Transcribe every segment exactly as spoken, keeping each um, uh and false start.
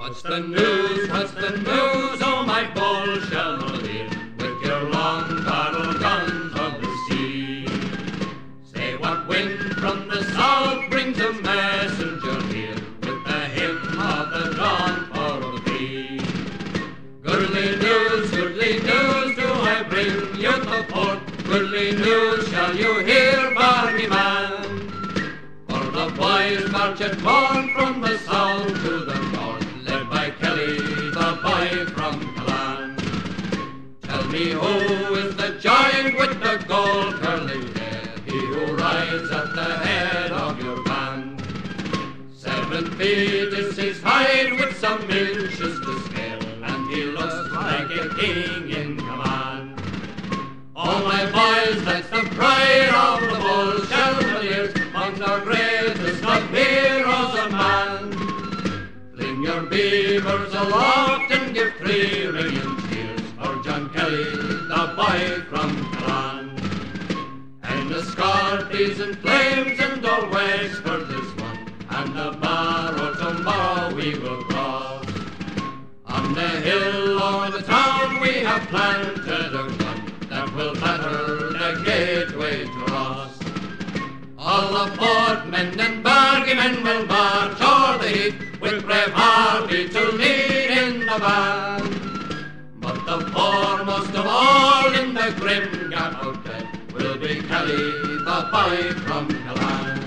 What's the news, what's the news, oh my bull Chandelier, with your long battle guns of the sea? Say what wind from the south brings a messenger here, with the hymn of the dawn for thee. Goodly news, goodly news, do I bring you the port, goodly news shall you hear, Barney man. For the boys march at morn from the south to the north, led by Kelly, the boy from Callan. Tell me who is the giant with the gold curly hair, he who rides at the head of your band? Seven feet is his height with some inches to scale, and he looks like a king in command. Oh my boys, that's the pride of the bull Chandeliers, amongst our greatest of heroes of man. Fling your beavers aloft and give three ringing cheers for John Kelly, the boy from Callan. And the Scorpies in flames and all Wexford is one, and the Barrow tomorrow we will cross. On the hill over the town we have planted a gun that will batter the gateway to Ross. All the portmen and bargeymen will march o'er the heath, with brave Harvey to lead in the van. But the foremost of all in the grim gap outlet will be Kelly, the boy from Callan.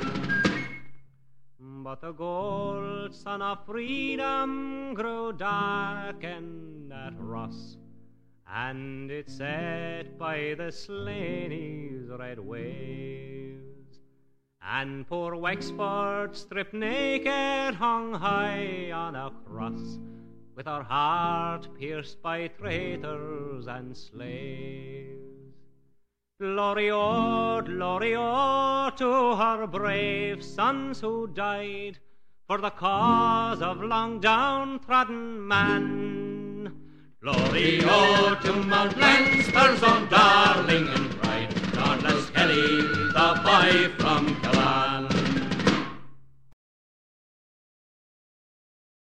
But the gold sun of freedom grew darkened at Ross, and it set by the Slaney's red waves. And poor Wexford, stripped naked, hung high on a cross, with her heart pierced by traitors and slaves. Glory, oh, glory, oh, to her brave sons who died for the cause of long downtrodden man. Glory, oh, to Mount Leinster's own dark